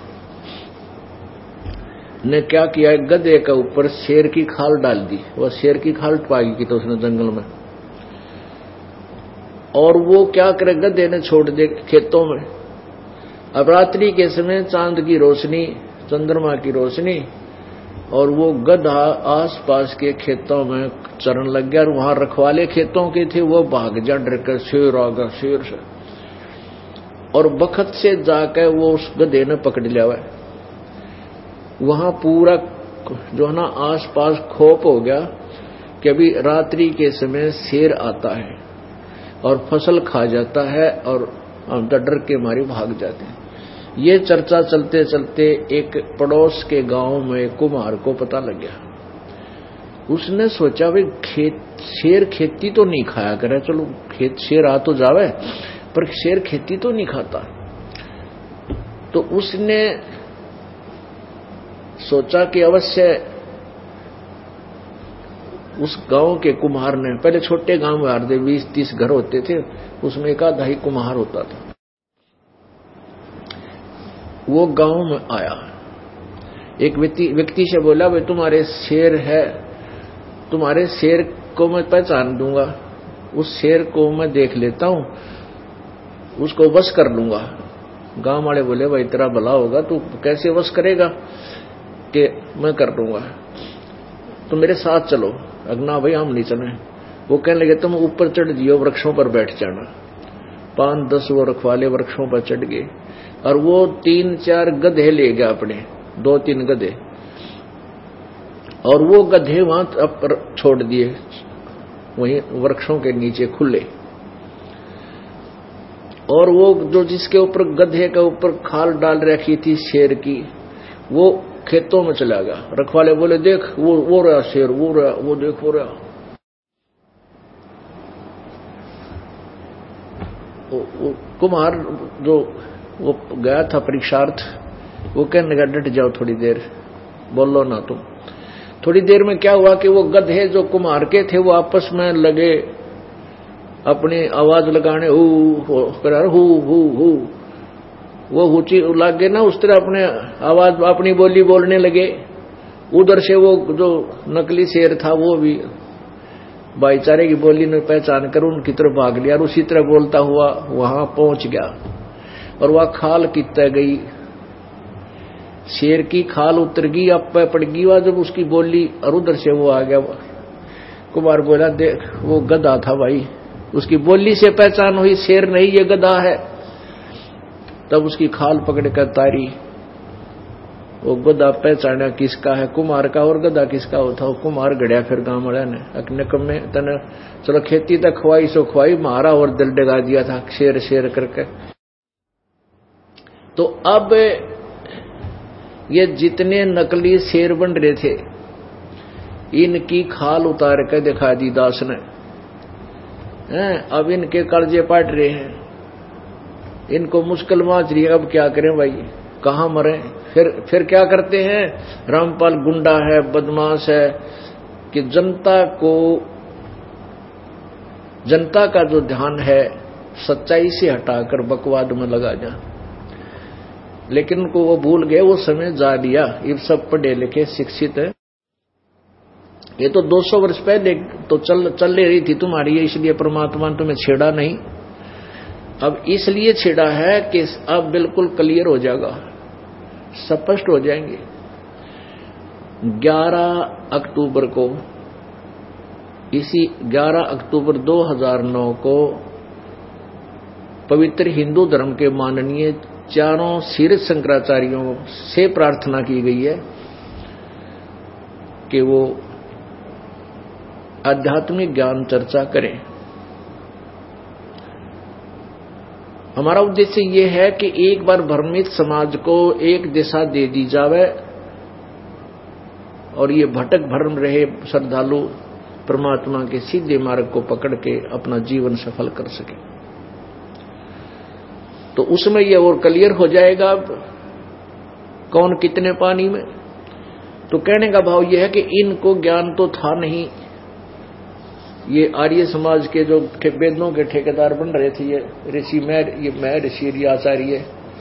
ने क्या किया, गधे के ऊपर शेर की खाल डाल दी, वह शेर की खाल पाई की तो उसने जंगल में, और वो क्या करे, गधे ने छोड़ दे खेतों में। अब रात्रि के समय चांद की रोशनी, चंद्रमा की रोशनी, और वो गधा आसपास के खेतों में चरण लग गया, और वहां रखवाले खेतों के थे, वो भाग जा डर कर, शेर आ गया, शेर से, और बखत से जाकर वो उस गधे ने पकड़ लिया हुआ। वहां पूरा जो है ना आसपास खोप हो गया, कि अभी रात्रि के समय शेर आता है और फसल खा जाता है और हम तो डर के मारे भाग जाते हैं। ये चर्चा चलते चलते एक पड़ोस के गांव में कुम्हार को पता लग गया। उसने सोचा भाई खेत शेर खेती तो नहीं खाया करे, चलो खेत शेर आ तो जावे, पर शेर खेती तो नहीं खाता। तो उसने सोचा कि अवश्य उस गांव के कुम्हार ने, पहले छोटे गांव में आधे बीस तीस घर होते थे, उसमें एक आधा ही कुम्हार होता था। वो गांव में आया, एक व्यक्ति व्यक्ति से बोला भाई तुम्हारे शेर है, तुम्हारे शेर को मैं पहचान दूंगा, उस शेर को मैं देख लेता हूं, उसको वश कर लूंगा। गांव वाले बोले भाई तेरा भला होगा, तू कैसे वश करेगा? कि मैं कर लूंगा, तो मेरे साथ चलो। अगना भाई हम नहीं चले। वो कहने लगे तुम ऊपर चढ़ जियो, वृक्षों पर बैठ जाना। पांच दस वो रखवाले वृक्षों पर चढ़ गए और वो तीन चार गधे ले गया अपने, दो तीन गधे, और वो गधे वहां पर छोड़ दिए वहीं वृक्षों के नीचे खुले। और वो जो जिसके ऊपर गधे के ऊपर खाल डाल रखी थी शेर की, वो खेतों में चला गया। रखवाले बोले देख वो वो रहा शेर, वो रहा, वो देख वो रहा। वो, वो कुम्हार जो वो गया था परीक्षार्थ, वो कहने लगा डट जाओ थोड़ी देर, बोलो ना तुम। थोड़ी देर में क्या हुआ कि वो गधे जो कुम्हार के थे वो आपस में लगे अपनी आवाज लगाने, हु करा हु हु हु, वो ऊंची लागे ना उस तरह अपने आवाज अपनी बोली बोलने लगे। उधर से वो जो नकली शेर था वो भी भाईचारे की बोली ने पहचान कर उनकी तरफ भाग लिया और उसी तरह बोलता हुआ वहां पहुंच गया। और वह खाल कितना गई, शेर की खाल उतर गई, अब पे पड़ गई वह जब उसकी बोली, और उधर से वो आ गया। कुमार बोला देख वो गधा था भाई, उसकी बोली से पहचान हुई शेर नहीं ये गधा है। तब उसकी खाल पकड़ कर तारी, वो गधा पहचाना किसका है, कुमार का, और गधा किसका होता। वो कुमार गड़िया फिर गांव वाले ने अकने कम में तने चलो खेती तक खुआई सो खुआई, मारा और दिल डगा दिया था शेर शेर करके। तो अब ये जितने नकली शेर बन रहे थे इनकी खाल उतार कर दिखा दी दास ने। हैं अब इनके कर्जे पाट रहे हैं, इनको मुश्किल माच रही है, अब क्या करें भाई, कहां मरे। फिर फिर क्या करते हैं, रामपाल गुंडा है, बदमाश है, कि जनता को, जनता का जो ध्यान है सच्चाई से हटाकर बकवाद में लगा जा। लेकिन उनको वो भूल गए, वो समय जा लिया। ये सब पढ़े लिखे शिक्षित है। ये तो दो सौ वर्ष पहले तो चल चल रही थी तुम्हारी, इसलिए परमात्मा ने तुम्हें छेड़ा नहीं। अब इसलिए छेड़ा है कि अब बिल्कुल क्लियर हो जाएगा, स्पष्ट हो जाएंगे। ग्यारह अक्टूबर को, इसी ग्यारह अक्टूबर दो हज़ार नौ को पवित्र हिंदू धर्म के माननीय चारों शीर्ष शंकराचार्यों से प्रार्थना की गई है कि वो आध्यात्मिक ज्ञान चर्चा करें। हमारा उद्देश्य ये है कि एक बार भ्रमित समाज को एक दिशा दे दी जावे और ये भटक भ्रम रहे श्रद्धालु परमात्मा के सीधे मार्ग को पकड़ के अपना जीवन सफल कर सके। तो उसमें ये और क्लियर हो जाएगा अब कौन कितने पानी में। तो कहने का भाव यह है कि इनको ज्ञान तो था नहीं। ये आर्य समाज के जो वेदों के ठेकेदार बन रहे थे, ये ऋषि मैं ये मैं ऋषि आचार्य,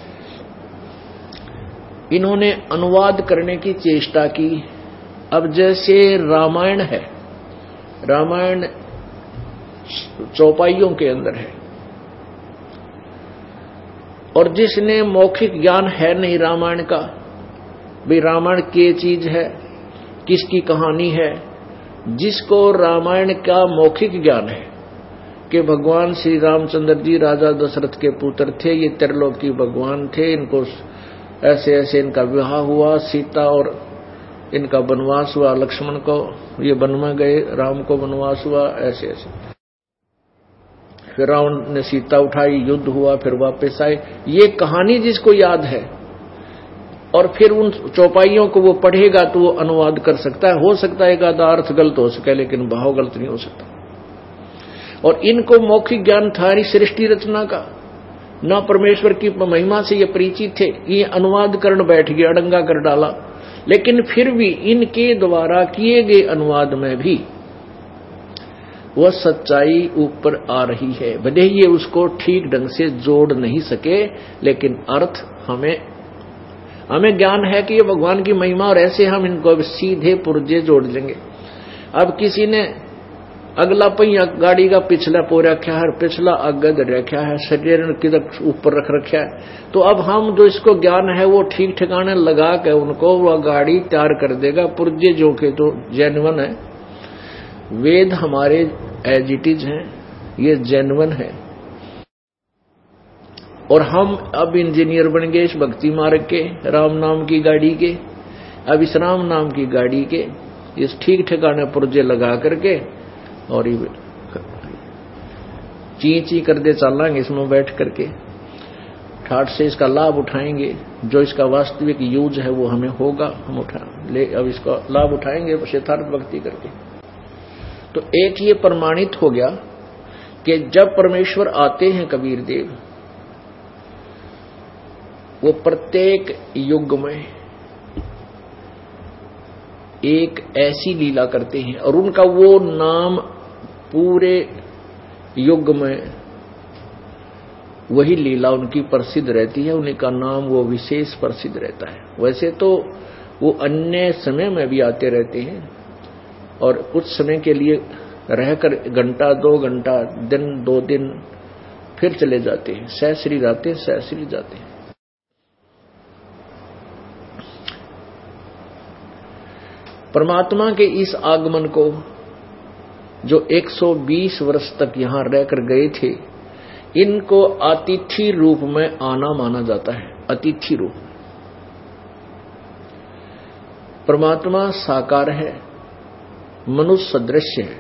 इन्होंने अनुवाद करने की चेष्टा की। अब जैसे रामायण है, रामायण चौपाइयों के अंदर है, और जिसने मौखिक ज्ञान है नहीं रामायण का, भाई रामायण क्या चीज है, किसकी कहानी है, जिसको रामायण का मौखिक ज्ञान है कि भगवान श्री रामचंद्र जी राजा दशरथ के पुत्र थे, ये त्रिलोकी भगवान थे, इनको ऐसे ऐसे इनका विवाह हुआ, सीता और इनका वनवास हुआ, लक्ष्मण को ये वन में गए, राम को वनवास हुआ, ऐसे ऐसे। फिर रावण ने सीता उठाई, युद्ध हुआ, फिर वापस आए। ये कहानी जिसको याद है और फिर उन चौपाइयों को वो पढ़ेगा तो वो अनुवाद कर सकता है। हो सकता है एक आधा अर्थ गलत हो सके, लेकिन भाव गलत नहीं हो सकता। और इनको मौखिक ज्ञान था नहीं सृष्टि रचना का, न परमेश्वर की महिमा से ये परिचित थे। ये अनुवाद करने बैठ गए, अड़ंगा कर डाला। लेकिन फिर भी इनके द्वारा किए गए अनुवाद में भी वह सच्चाई ऊपर आ रही है। भले ही ये उसको ठीक ढंग से जोड़ नहीं सके, लेकिन अर्थ हमें हमें ज्ञान है कि ये भगवान की महिमा, और ऐसे हम इनको सीधे पुर्जे जोड़ देंगे। अब किसी ने अगला पहिया गाड़ी का पिछला पो रखा है, पिछला आगे धर रखा है, शरीर किधर ऊपर रख रखा है, तो अब हम जो इसको ज्ञान है वो ठीक ठिकाने लगा के उनको वह गाड़ी तैयार कर देगा। पुर्जे जो के तो जेन्युइन है, वेद हमारे एज इट इज हैं, ये जेन्युइन है। और हम अब इंजीनियर बन गए इस भक्ति मार्ग के, राम नाम की गाड़ी के। अब इस राम नाम की गाड़ी के इस ठीक ठिकाने पुर्जे लगा करके और ये ची ची कर दे चलेंगे इसमें बैठ करके, ठाठ से इसका लाभ उठाएंगे। जो इसका वास्तविक यूज है वो हमें होगा, हम उठा ले, अब इसका लाभ उठाएंगे यथार्थ भक्ति करके। तो एक ये प्रमाणित हो गया कि जब परमेश्वर आते हैं कबीर देव, वो प्रत्येक युग में एक ऐसी लीला करते हैं और उनका वो नाम पूरे युग में वही लीला उनकी प्रसिद्ध रहती है, उनका नाम वो विशेष प्रसिद्ध रहता है। वैसे तो वो अन्य समय में भी आते रहते हैं और कुछ समय के लिए रहकर घंटा दो घंटा दिन दो दिन फिर चले जाते हैं, सहस्री जाते हैं सहस्री जाते हैं। परमात्मा के इस आगमन को जो एक सौ बीस वर्ष तक यहां रहकर गए थे, इनको अतिथि रूप में आना माना जाता है। अतिथि रूप परमात्मा साकार है, मनुष्य सदृश्य है।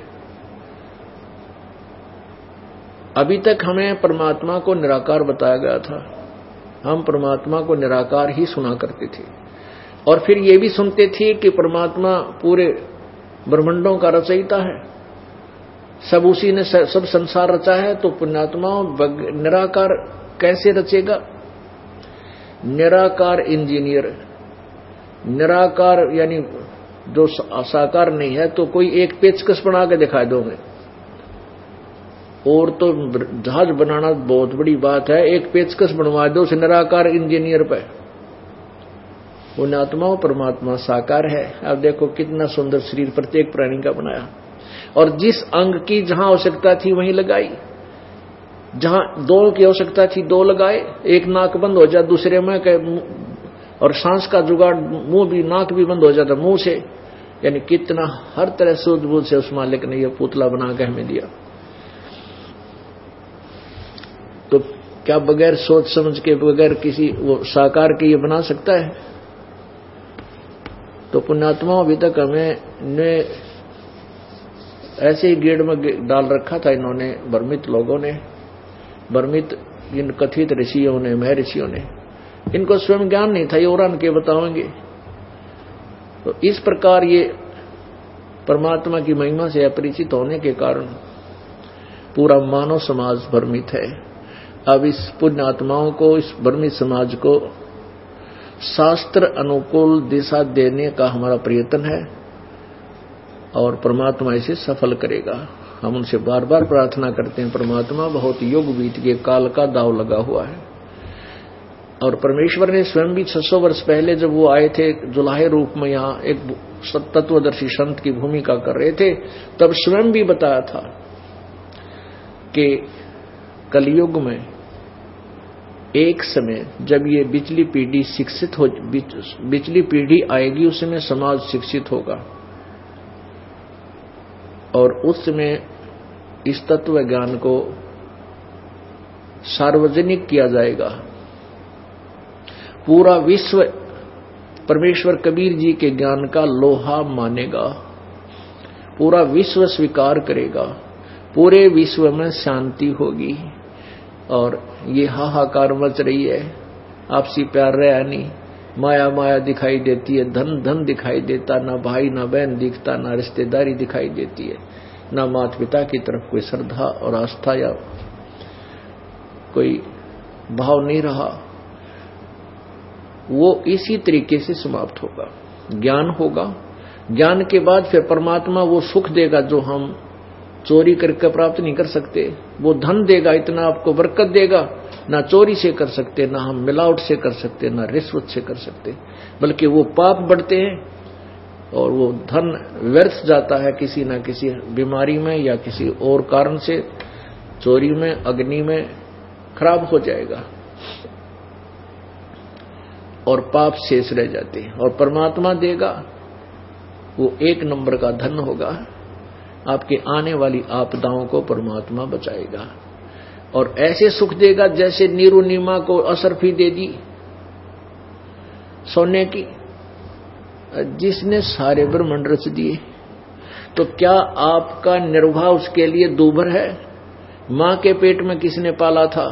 अभी तक हमें परमात्मा को निराकार बताया गया था, हम परमात्मा को निराकार ही सुना करते थे और फिर ये भी सुनते थे कि परमात्मा पूरे ब्रह्मांडों का रचयिता है, सब उसी ने सब संसार रचा है। तो पुण्यात्मा निराकार कैसे रचेगा? निराकार इंजीनियर, निराकार यानी जो साकार नहीं है, तो कोई एक पेचकस बना के दिखा दोगे। और तो जहाज बनाना बहुत बड़ी बात है, एक पेचकस बनवा दो उस निराकार इंजीनियर पे। पुण्यात्मा परमात्मा साकार है। अब देखो कितना सुंदर शरीर प्रत्येक प्राणी का बनाया, और जिस अंग की जहां आवश्यकता थी वहीं लगाई, जहां दो की आवश्यकता थी दो लगाए, एक नाक बंद हो जाए दूसरे में, और सांस का जुगाड़ मुंह भी, नाक भी बंद हो जाता मुंह से। यानी कितना हर तरह सूझबूझ से उस मालिक ने यह पुतला बना के हमें दिया। तो क्या बगैर सोच समझ के, बगैर किसी वो साकार के ये बना सकता है? तो पुण्यात्मा अभी तक हमें ने ऐसे ही गेड़ में डाल रखा था इन्होंने, भ्रमित लोगों ने, भ्रमित इन कथित ऋषियों ने, महर्षियों ने। इनको स्वयं ज्ञान नहीं था, ये और के बताएंगे। तो इस प्रकार ये परमात्मा की महिमा से अपरिचित होने के कारण पूरा मानव समाज भ्रमित है। अब इस पुण्यात्माओं को, इस भ्रमित समाज को शास्त्र अनुकूल दिशा देने का हमारा प्रयत्न है और परमात्मा इसे सफल करेगा। हम उनसे बार बार प्रार्थना करते हैं, परमात्मा बहुत युग बीत गए, काल का दाव लगा हुआ है। और परमेश्वर ने स्वयं भी छह सौ वर्ष पहले जब वो आए थे जुलाहे रूप में, यहाँ एक तत्वदर्शी संत की भूमिका कर रहे थे, तब स्वयं भी बताया था कि कलयुग में एक समय जब ये बिचली पीढ़ी शिक्षित हो, बिचली पीढ़ी आएगी, उस समय समाज शिक्षित होगा और उस समय इस तत्व ज्ञान को सार्वजनिक किया जाएगा। पूरा विश्व परमेश्वर कबीर जी के ज्ञान का लोहा मानेगा, पूरा विश्व स्वीकार करेगा, पूरे विश्व में शांति होगी। और ये हाहाकार मच रही है, आपसी प्यार रहा नहीं, माया माया दिखाई देती है, धन धन दिखाई देता, ना भाई ना बहन दिखता, ना रिश्तेदारी दिखाई देती है, ना माता पिता की तरफ कोई श्रद्धा और आस्था या कोई भाव नहीं रहा। वो इसी तरीके से समाप्त होगा। ज्ञान होगा, ज्ञान के बाद फिर परमात्मा वो सुख देगा जो हम चोरी करके प्राप्त नहीं कर सकते। वो धन देगा, इतना आपको बरकत देगा, ना चोरी से कर सकते, ना हम मिलावट से कर सकते, ना रिश्वत से कर सकते, बल्कि वो पाप बढ़ते हैं और वो धन व्यर्थ जाता है किसी ना किसी बीमारी में या किसी और कारण से, चोरी में, अग्नि में खराब हो जाएगा और पाप शेष रह जाते हैं। और परमात्मा देगा वो एक नंबर का धन होगा, आपके आने वाली आपदाओं को परमात्मा बचाएगा और ऐसे सुख देगा जैसे नीरू नीमा को असरफी दे दी सोने की, जिसने सारे ब्रह्मांड रच दिए। तो क्या आपका निर्वाह उसके लिए दूभर है? मां के पेट में किसने पाला था?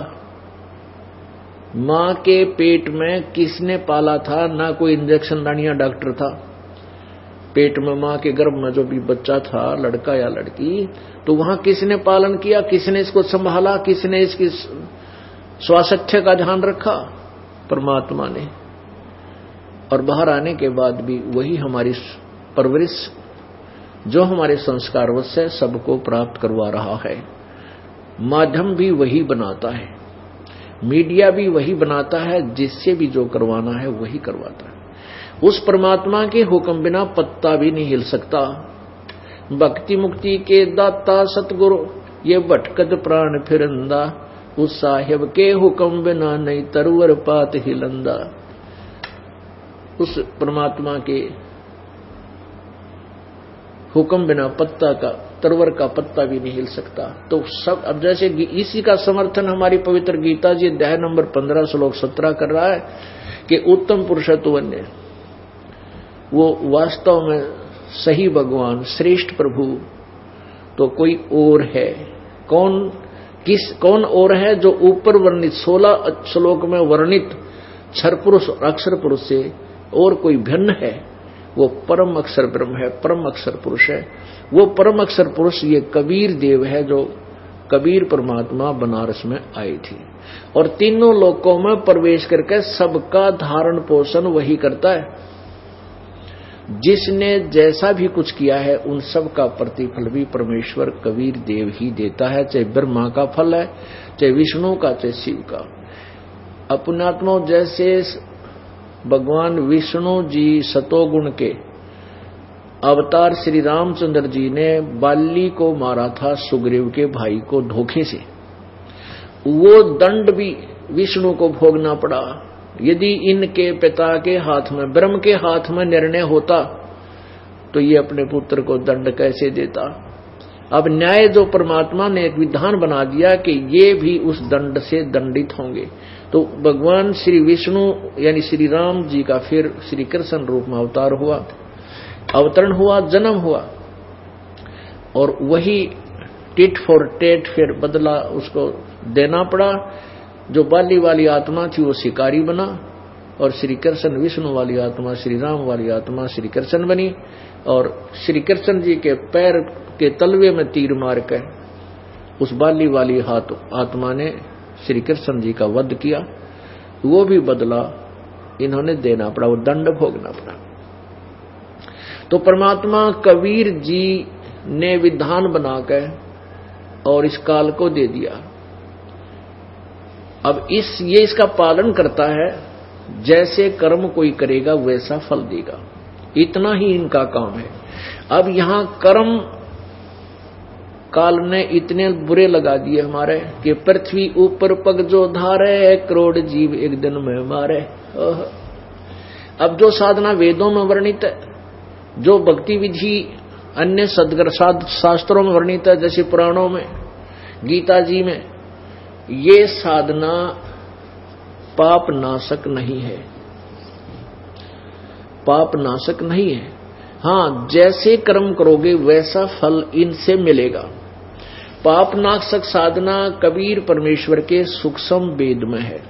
मां के पेट में किसने पाला था? ना कोई इंजेक्शन दानिया डॉक्टर था। पेट में मां के गर्भ में जो भी बच्चा था, लड़का या लड़की, तो वहां किसने पालन किया? किसने इसको संभाला? किसने इसकी स्वास्थ्य का ध्यान रखा? परमात्मा ने। और बाहर आने के बाद भी वही हमारी परवरिश, जो हमारे संस्कारवश है, सबको प्राप्त करवा रहा है। माध्यम भी वही बनाता है, मीडिया भी वही बनाता है, जिससे भी जो करवाना है वही करवाता है। उस परमात्मा के हुक्म बिना पत्ता भी नहीं हिल सकता। भक्ति मुक्ति के दाता सतगुरु, ये भटकत प्राण फिरंदा, उस साहिब के हुक्म बिना नहीं तरवर पात हिलंदा। उस परमात्मा के हुक्म बिना पत्ता का, तरवर का पत्ता भी नहीं हिल सकता। तो सब, अब जैसे इसी का समर्थन हमारी पवित्र गीता जी अध्याय नंबर पंद्रह श्लोक सत्रह कर रहा है कि उत्तम पुरुषत्व ने, वो वास्तव में सही भगवान, श्रेष्ठ प्रभु तो कोई और है। कौन किस कौन और है? जो ऊपर वर्णित सोलह श्लोक में वर्णित क्षर पुरुष और अक्षर पुरुष से और कोई भिन्न है, वो परम अक्षर ब्रह्म है, परम अक्षर पुरुष है। वो परम अक्षर पुरुष ये कबीर देव है, जो कबीर परमात्मा बनारस में आई थी और तीनों लोकों में प्रवेश करके सबका धारण पोषण वही करता है। जिसने जैसा भी कुछ किया है उन सब का प्रतिफल भी परमेश्वर कबीर देव ही देता है, चाहे ब्रह्मा का फल है, चाहे विष्णु का, चाहे शिव का। अपनात्मा जैसे भगवान विष्णु जी सतोगुण के अवतार श्री रामचंद्र जी ने बाली को मारा था, सुग्रीव के भाई को धोखे से, वो दंड भी विष्णु को भोगना पड़ा। यदि इनके पिता के हाथ में, ब्रह्म के हाथ में निर्णय होता तो ये अपने पुत्र को दंड कैसे देता। अब न्याय जो परमात्मा ने एक विधान बना दिया कि ये भी उस दंड से दंडित होंगे। तो भगवान श्री विष्णु यानी श्री राम जी का फिर श्री कृष्ण रूप में अवतार हुआ, अवतरण हुआ, जन्म हुआ और वही टिट फॉर टेट फिर बदला उसको देना पड़ा। जो बाली वाली आत्मा थी वो शिकारी बना और श्री कृष्ण विष्णु वाली आत्मा, श्री राम वाली आत्मा श्री कृष्ण बनी और श्री कृष्ण जी के पैर के तलवे में तीर मार कर उस बाली वाली हाथ आत्मा ने श्री कृष्ण जी का वध किया। वो भी बदला इन्होंने देना पड़ा, वो दंड भोगना पड़ा। तो परमात्मा कबीर जी ने विधान बनाकर और इस काल को दे दिया। अब इस ये इसका पालन करता है, जैसे कर्म कोई करेगा वैसा फल देगा, इतना ही इनका काम है। अब यहां कर्म काल ने इतने बुरे लगा दिए हमारे कि पृथ्वी ऊपर पग जो धारे, करोड़ जीव एक दिन में मारे। अब जो साधना वेदों में वर्णित है, जो भक्ति विधि अन्य सदगर शास्त्रों में वर्णित है, जैसे पुराणों में, गीता जी में, ये साधना पाप नाशक नहीं है। पाप नाशक नहीं है। हाँ, जैसे कर्म करोगे वैसा फल इनसे मिलेगा। पाप नाशक साधना कबीर परमेश्वर के सूक्ष्म वेद में है,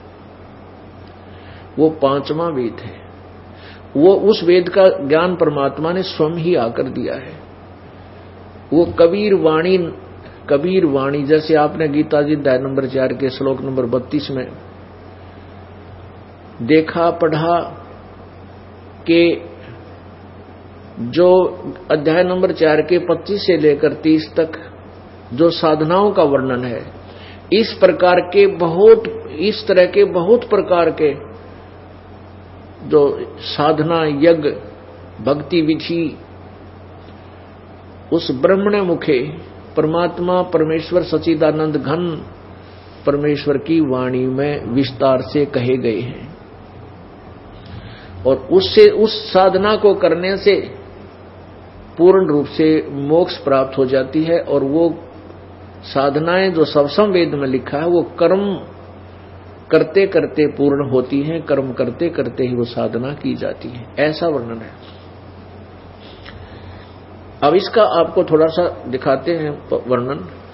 वो पांचवा वेद है। वो उस वेद का ज्ञान परमात्मा ने स्वयं ही आकर दिया है। वो कबीर वाणी, कबीर वाणी जैसे आपने गीता जी अध्याय नंबर चार के श्लोक नंबर बत्तीस में देखा पढ़ा कि जो अध्याय नंबर चार के पच्चीस से लेकर तीस तक जो साधनाओं का वर्णन है, इस प्रकार के बहुत इस तरह के बहुत प्रकार के जो साधना यज्ञ भक्ति विधि उस ब्रह्मण मुखे परमात्मा परमेश्वर सच्चिदानंद घन परमेश्वर की वाणी में विस्तार से कहे गए हैं। और उससे उस साधना को करने से पूर्ण रूप से मोक्ष प्राप्त हो जाती है। और वो साधनाएं जो सवसम वेद में लिखा है वो कर्म करते करते पूर्ण होती हैं, कर्म करते करते ही वो साधना की जाती है, ऐसा वर्णन है। अब इसका आपको थोड़ा सा दिखाते हैं वर्णन।